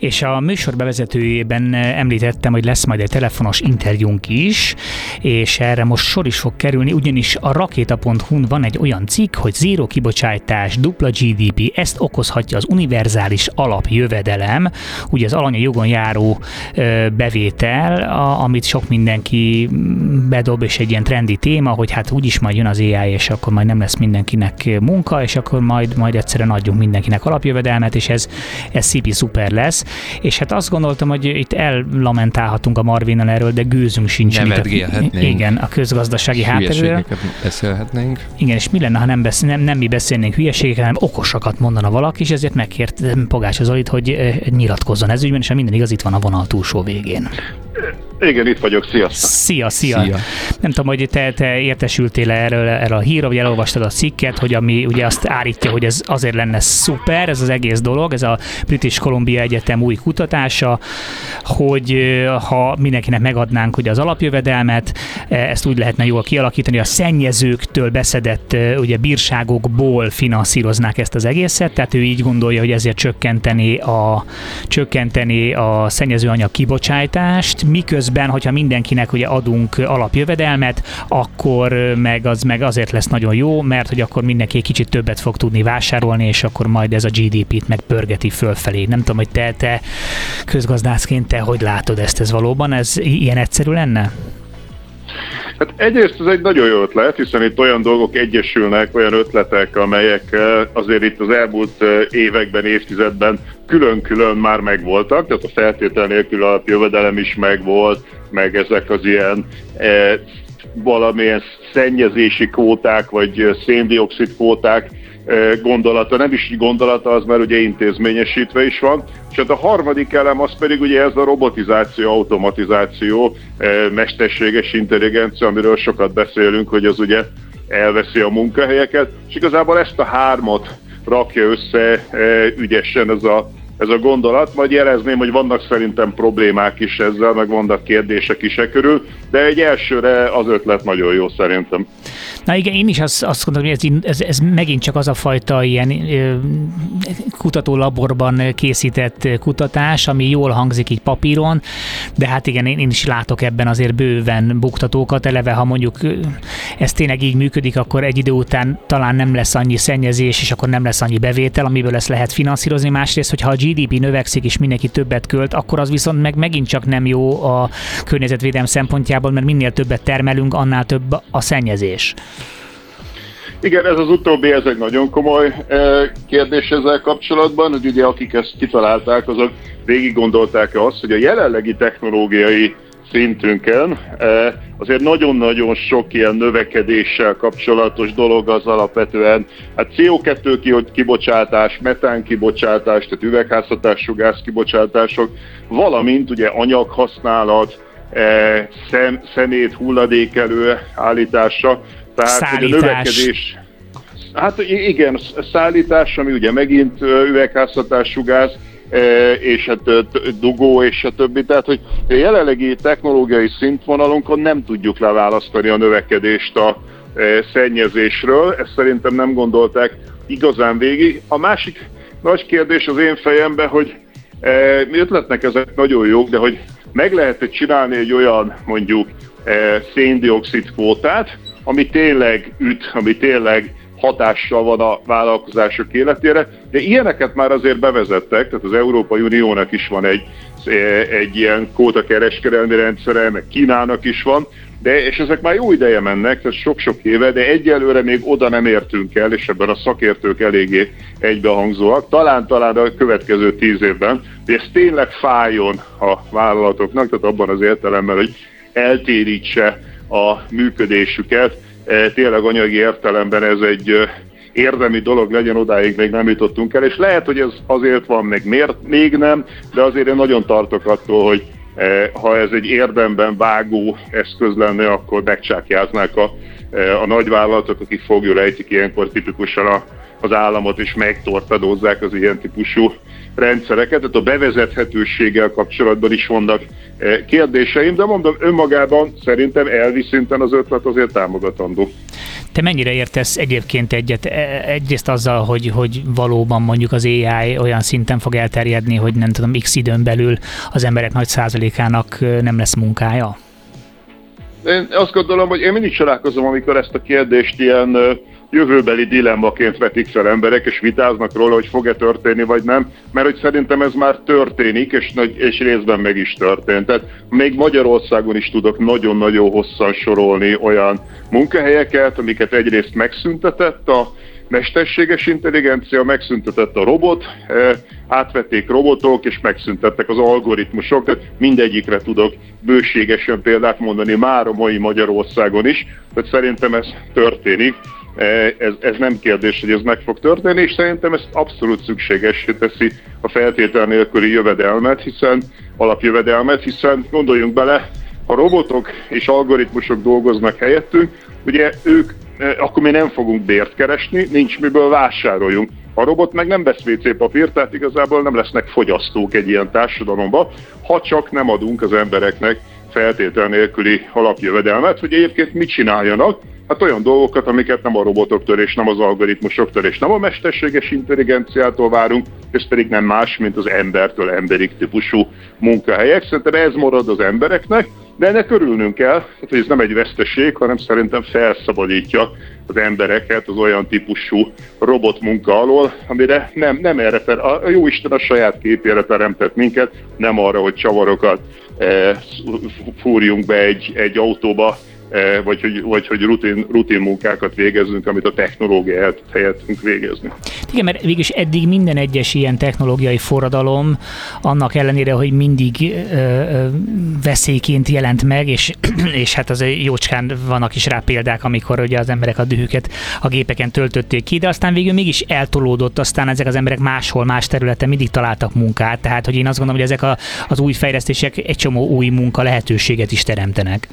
És a műsor bevezetőjében említettem, hogy lesz majd egy telefonos interjúnk is, és erre most sor is fog kerülni, ugyanis a rakéta.hu-n van egy olyan cikk, hogy zéró kibocsátás, dupla GDP, ezt okozhatja az univerzális alapjövedelem, ugye az alanya jogon járó bevétel, amit sok mindenki bedob, és egy ilyen trendi téma, hogy hát úgyis majd jön az AI, és akkor majd nem lesz mindenkinek munka, és akkor majd egyszerűen adjunk mindenkinek alapjövedelmet, és ez szipi szuper lesz. És hát azt gondoltam, hogy itt ellamentálhatunk a Marvinnal erről, de gőzünk sincs. Nevetgélhetnénk. Igen, a közgazdasági hátterről. Beszélhetnénk. Igen, és mi lenne, ha nem mi beszélnénk hülyeségeket, hanem okosakat mondana valaki, és ezért megkértem Pogácsa Zolit, hogy nyilatkozzon ez ügyben, és ha minden igaz, itt van a vonal túlsó végén. Igen, itt vagyok, sziasztok! Szia! Nem tudom, hogy te értesültél erről a hírról, vagy elolvastad a cikket, hogy ami ugye azt állítja, hogy ez azért lenne szuper, ez az egész dolog, ez a British Columbia Egyetem új kutatása, hogy ha mindenkinek megadnánk ugye az alapjövedelmet, ezt úgy lehetne jól kialakítani, a szennyezőktől beszedett ugye bírságokból finanszíroznák ezt az egészet, tehát ő így gondolja, hogy ezért csökkenteni a szennyezőanyag kibocsátást, miközben, hogyha mindenkinek ugye adunk alapjövedelmet, akkor meg azért lesz nagyon jó, mert hogy akkor mindenki egy kicsit többet fog tudni vásárolni, és akkor majd ez a GDP-t meg pörgeti fölfelé. Nem tudom, hogy te közgazdászként te hogy látod ezt, ez valóban? Ez ilyen egyszerű lenne? Hát egyrészt ez egy nagyon jó ötlet, hiszen itt olyan dolgok egyesülnek, olyan ötletek, amelyek azért itt az elmúlt években, évtizedben külön-külön már megvoltak, tehát a feltétel nélkül alapjövedelem is megvolt, meg ezek az ilyen valamilyen szennyezési kvóták, vagy széndioxid kvóták gondolata, nem is gondolata, az már ugye intézményesítve is van. És hát a harmadik elem az pedig ugye ez a robotizáció, automatizáció, mesterséges intelligencia, amiről sokat beszélünk, hogy az ugye elveszi a munkahelyeket, és igazából ezt a hármat rakja össze ügyesen ez a gondolat. Majd jelezném, hogy vannak szerintem problémák is ezzel, meg vannak kérdések is körül, de egy elsőre az ötlet nagyon jó szerintem. Na igen, én is azt gondolom, hogy ez megint csak az a fajta ilyen kutatólaborban készített kutatás, ami jól hangzik így papíron, de hát igen, én is látok ebben azért bőven buktatókat, eleve ha mondjuk ez tényleg így működik, akkor egy idő után talán nem lesz annyi szennyezés, és akkor nem lesz annyi bevétel, amiből ezt lehet finanszírozni. Másrészt, hogyha a GDP növekszik, és mindenki többet költ, akkor az viszont megint csak nem jó a környezetvédelem szempontjából, mert minél többet termelünk, annál több a szennyezés. Igen, ez az utóbbi, ez egy nagyon komoly kérdés ezzel kapcsolatban, hogy ugye akik ezt kitalálták, azok végig gondolták azt, hogy a jelenlegi technológiai szintünkön azért nagyon-nagyon sok ilyen növekedéssel kapcsolatos dolog az alapvetően, hát CO2 kibocsátás, metán kibocsátás, tehát üvegházhatású gáz kibocsátások, valamint ugye anyaghasználat, szemét hulladékelő állítása, tehát hogy a növekedés, hát igen, szállítás, ami ugye megint üvegházhatású gáz, és hát dugó és a többi, tehát hogy a jelenlegi technológiai szintvonalunkon nem tudjuk leválasztani a növekedést a szennyezésről, ezt szerintem nem gondolták igazán végig. A másik nagy kérdés az én fejemben, hogy mi ötletnek ezek nagyon jók, de hogy meg lehet csinálni egy olyan mondjuk széndioxid kvótát, ami tényleg ami tényleg hatással van a vállalkozások életére, de ilyeneket már azért bevezettek, tehát az Európai Uniónak is van egy ilyen kvótakereskedelmi rendszere, meg Kínának is van, és ezek már jó ideje mennek, tehát sok-sok éve, de egyelőre még oda nem értünk el, és ebben a szakértők eléggé egybehangzóak. Talán a következő 10 évben, de ez tényleg fájjon a vállalatoknak, tehát abban az értelemben, hogy eltérítse a működésüket. Tényleg anyagi értelemben ez egy érdemi dolog legyen, odáig még nem jutottunk el, és lehet, hogy ez azért van, meg miért még nem, de azért én nagyon tartok attól, hogy ha ez egy érdemben vágó eszköz lenne, akkor megcsákjáznák a nagyvállalatok, akik foglyul ejtik ilyenkor tipikusan az államot, és megtorpedózzák az ilyen típusú rendszereket. Tehát a bevezethetőséggel kapcsolatban is vannak kérdéseim, de mondom, önmagában szerintem elvi szinten az ötlet azért támogatandó. Te mennyire értesz egyébként egyrészt azzal, hogy valóban mondjuk az AI olyan szinten fog elterjedni, hogy nem tudom, x időn belül az emberek nagy százalékának nem lesz munkája? Én azt gondolom, hogy én mindig találkozom, amikor ezt a kérdést ilyen jövőbeli dilemmaként vetik fel emberek, és vitáznak róla, hogy fog-e történni, vagy nem, mert hogy szerintem ez már történik, és részben meg is történt. Tehát még Magyarországon is tudok nagyon-nagyon hosszan sorolni olyan munkahelyeket, amiket egyrészt megszüntetett a mesterséges intelligencia, megszüntetett a robot, átvették robotok, és megszüntettek az algoritmusok, tehát mindegyikre tudok bőségesen példát mondani már a mai Magyarországon is, tehát szerintem ez történik. Ez nem kérdés, hogy ez meg fog történni, és szerintem ez abszolút szükségessé teszi a feltétel nélküli alapjövedelmet, hiszen gondoljunk bele, ha robotok és algoritmusok dolgoznak helyettünk, ugye ők, akkor mi nem fogunk bért keresni, nincs miből vásároljunk. A robot meg nem vesz WC papírt, tehát igazából nem lesznek fogyasztók egy ilyen társadalomban, ha csak nem adunk az embereknek feltétel nélküli alapjövedelmet, hogy egyébként mit csináljanak. Hát olyan dolgokat, amiket nem a robotoktól és nem az algoritmusoktól és nem a mesterséges intelligenciától várunk, ez pedig nem más, mint az embertől emberig típusú munkahelyek. Szerintem ez marad az embereknek, de ennek örülnünk kell, hogy ez nem egy veszteség, hanem szerintem felszabadítja az embereket az olyan típusú robotmunka alól, amire nem erre a Jóisten a saját képére teremtett minket, nem arra, hogy csavarokat fúrjunk be egy autóba, vagy hogy rutin munkákat végezzünk, amit a technológia helyettünk végezni. Igen, mert végülis eddig minden egyes ilyen technológiai forradalom, annak ellenére, hogy mindig veszélyként jelent meg, és hát az jócskán vannak is rá példák, amikor ugye az emberek a dühüket a gépeken töltötték ki, de aztán végül mégis eltolódott, aztán ezek az emberek máshol, más területen mindig találtak munkát, tehát hogy én azt gondolom, hogy ezek az új fejlesztések egy csomó új munka lehetőséget is teremtenek.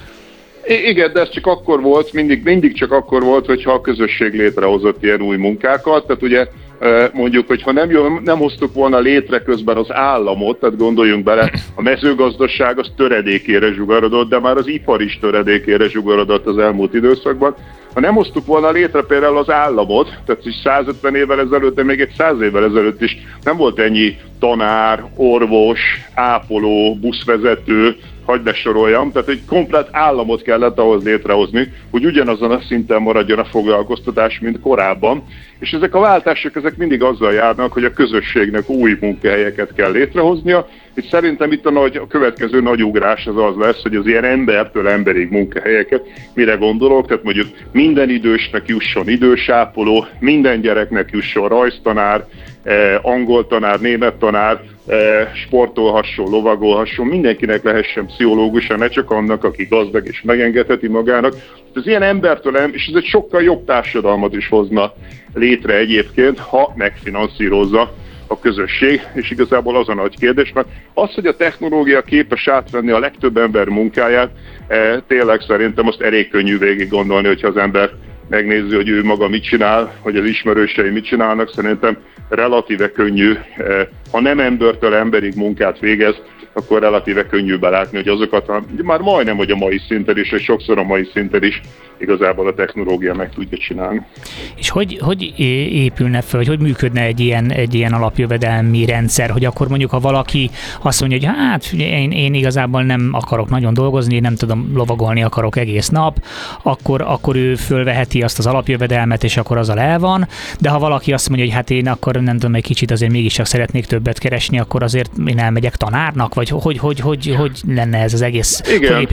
Igen, de ez csak akkor volt, mindig csak akkor volt, hogyha a közösség létrehozott ilyen új munkákat. Tehát ugye mondjuk, hogyha nem hoztuk volna létre közben az államot, tehát gondoljunk bele, a mezőgazdaság az töredékére zsugarodott, de már az ipar is töredékére zsugarodott az elmúlt időszakban. Ha nem hoztuk volna létre például az államot, tehát 150 évvel ezelőtt, de még egy 100 évvel ezelőtt is nem volt ennyi tanár, orvos, ápoló, buszvezető, hagyd ne soroljam, tehát egy komplett államot kellett ahhoz létrehozni, hogy ugyanazon a szinten maradjon a foglalkoztatás, mint korábban. És ezek a váltások mindig azzal járnak, hogy a közösségnek új munkahelyeket kell létrehoznia, és szerintem itt a következő nagy ugrás az lesz, hogy az ilyen embertől emberig munkahelyeket, mire gondolok, tehát mondjuk minden idősnek jusson idősápoló, minden gyereknek jusson rajztanár, angol tanár, német tanár, sportolhasson, lovagolhasson, mindenkinek lehessen pszichológusa, ne csak annak, aki gazdag és megengedheti magának. Ez ilyen embertől, és ez egy sokkal jobb társadalmat is hozna létre egyébként, ha megfinanszírozza a közösség, és igazából az a nagy kérdés, mert az, hogy a technológia képes átvenni a legtöbb ember munkáját, tényleg szerintem azt elég könnyű végig gondolni, hogyha az ember megnézi, hogy ő maga mit csinál, hogy az ismerősei mit csinálnak, szerintem relatíve könnyű, ha nem embertől emberig munkát végez, akkor relatíve könnyű belátni, hogy azokat már majdnem, hogy a mai szinten is, és sokszor a mai szinten is igazából a technológia meg tudja csinálni. És hogy épülne fel, hogy működne egy ilyen alapjövedelmi rendszer, hogy akkor mondjuk, ha valaki azt mondja, hogy hát én igazából nem akarok nagyon dolgozni, nem tudom, lovagolni akarok egész nap, akkor ő fölveheti azt az alapjövedelmet, és akkor azzal el van, de ha valaki azt mondja, hogy hát én akkor nem tudom, egy kicsit azért mégiscsak szeretnék többet keresni, akkor azért én elmegyek tanárnak, vagy hogy lenne ez az egész?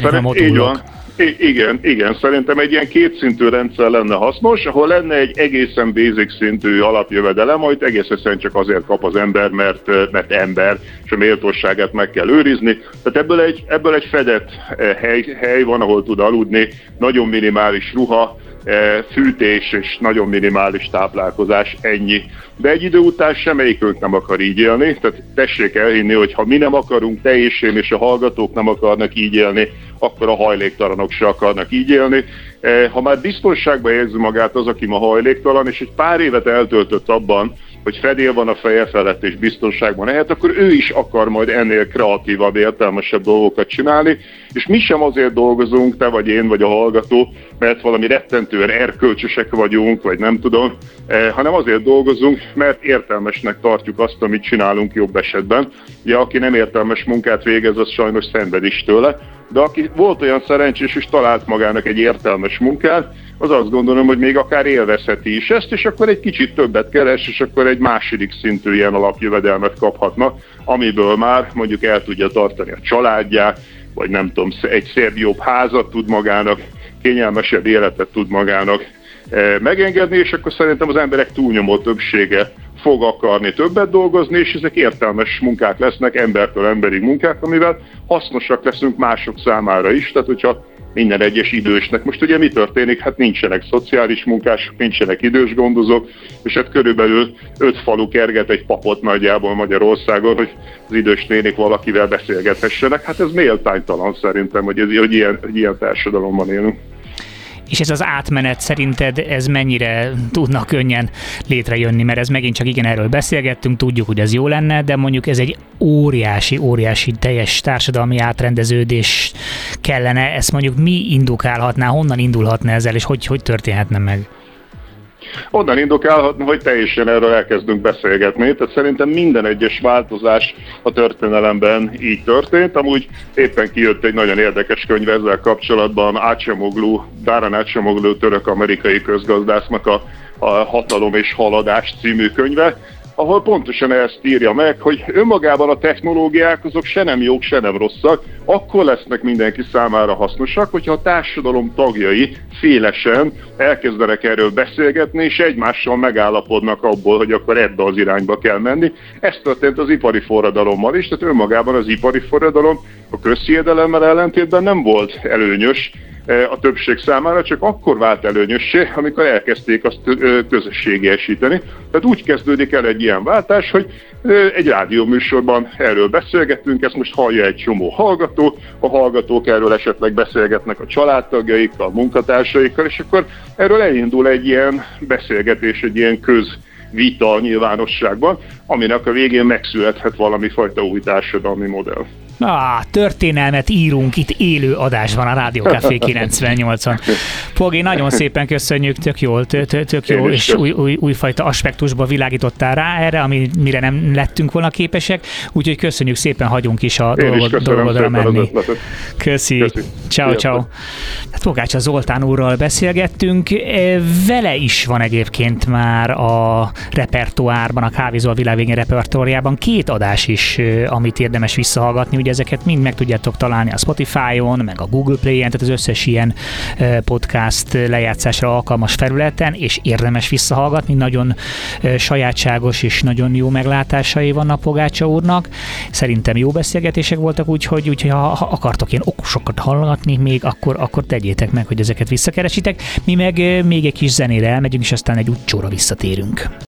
Igen, szerintem egy ilyen kétszintű rendszer lenne hasznos, ahol lenne egy egészen basic szintű alapjövedelem, amit egész egyszerűen csak azért kap az ember, mert ember, és a méltóságát meg kell őrizni. Tehát ebből egy fedett hely van, ahol tud aludni, nagyon minimális ruha, fűtés és nagyon minimális táplálkozás, ennyi. De egy idő után semmelyikünk nem akar így élni, tehát tessék elhinni, hogy ha mi nem akarunk, te és én és a hallgatók nem akarnak így élni, akkor a hajléktalanok se akarnak így élni. Ha már biztonságban érzi magát az, aki ma hajléktalan, és egy pár évet eltöltött abban, hogy fedél van a feje felett és biztonságban lehet, akkor ő is akar majd ennél kreatívabb, értelmesebb dolgokat csinálni, és mi sem azért dolgozunk, te vagy én, vagy a hallgató, mert valami rettentően erkölcsösek vagyunk, vagy nem tudom, hanem azért dolgozunk, mert értelmesnek tartjuk azt, amit csinálunk jobb esetben. Ugye, aki nem értelmes munkát végez, az sajnos szenved is tőle, de aki volt olyan szerencsés és talált magának egy értelmes munkát, az azt gondolom, hogy még akár élvezheti is ezt, és akkor egy kicsit többet keres, és akkor egy második szintű ilyen alapjövedelmet kaphatna, amiből már mondjuk el tudja tartani a családját, vagy nem tudom, egy szebb jobb házat tud magának, kényelmesebb életet tud magának megengedni, és akkor szerintem az emberek túlnyomó többsége fog akarni többet dolgozni, és ezek értelmes munkák lesznek, embertől emberig munkák, amivel hasznosak leszünk mások számára is, tehát hogyha minden egyes idősnek. Most ugye mi történik? Hát nincsenek szociális munkások, nincsenek idős gondozók, és hát körülbelül 5 falu kerget egy papot nagyjából Magyarországon, hogy az idős nénik valakivel beszélgethessenek. Hát ez méltánytalan szerintem, hogy ilyen társadalomban élünk. És ez az átmenet szerinted, ez mennyire tudna könnyen létrejönni? Mert ez megint csak igen, erről beszélgettünk, tudjuk, hogy ez jó lenne, de mondjuk ez egy óriási teljes társadalmi átrendeződés kellene. Ezt mondjuk mi indukálhatná, honnan indulhatna ezzel, és hogy történhetne meg? Onnan indukálhatna, hogy teljesen erről elkezdünk beszélgetni. Tehát szerintem minden egyes változás a történelemben így történt. Amúgy éppen kijött egy nagyon érdekes könyv ezzel kapcsolatban, Daran Acemoglu török-amerikai közgazdásznak a Hatalom és haladás című könyve, ahol pontosan ezt írja meg, hogy önmagában a technológiák azok se nem jók, se nem rosszak, akkor lesznek mindenki számára hasznosak, hogyha a társadalom tagjai félesen elkezdenek erről beszélgetni, és egymással megállapodnak abból, hogy akkor ebbe az irányba kell menni. Ez történt az ipari forradalommal is, tehát önmagában az ipari forradalom a közhiedelemmel ellentétben nem volt előnyös a többség számára, csak akkor vált előnyössé, amikor elkezdték azt közösségiesíteni. Tehát úgy kezdődik el egy ilyen váltás, hogy egy rádióműsorban erről beszélgetünk, ezt most hallja egy csomó hallgató, a hallgatók erről esetleg beszélgetnek a családtagjaikkal, a munkatársaikkal, és akkor erről elindul egy ilyen beszélgetés, egy ilyen közvita a nyilvánosságban, aminek a végén megszülethet valami fajta új társadalmi modell. Történelmet írunk itt élő adásban a Rádió Café 98-on. Pogi, nagyon szépen köszönjük, tök jó, és újfajta aspektusba világítottál rá erre, mire nem lettünk volna képesek, úgyhogy köszönjük szépen, hagyunk is a dolgodra menni. Köszi. Ciao. Hát Pogácsa Zoltán úrral beszélgettünk, vele is van egyébként már a repertoárban, a Kávézó a világ végén repertoárjában 2 adás is, amit érdemes visszahallgatni. Ugye ezeket mind meg tudjátok találni a Spotify-on, meg a Google Play-en, tehát az összes ilyen podcast lejátszásra alkalmas felületen, és érdemes visszahallgatni, nagyon sajátságos és nagyon jó meglátásai vannak Pogácsa úrnak. Szerintem jó beszélgetések voltak, úgyhogy ha akartok ilyen okosokat hallgatni még, akkor tegyétek meg, hogy ezeket visszakeresitek. Mi meg még egy kis zenére elmegyünk, és aztán egy utcsóra visszatérünk.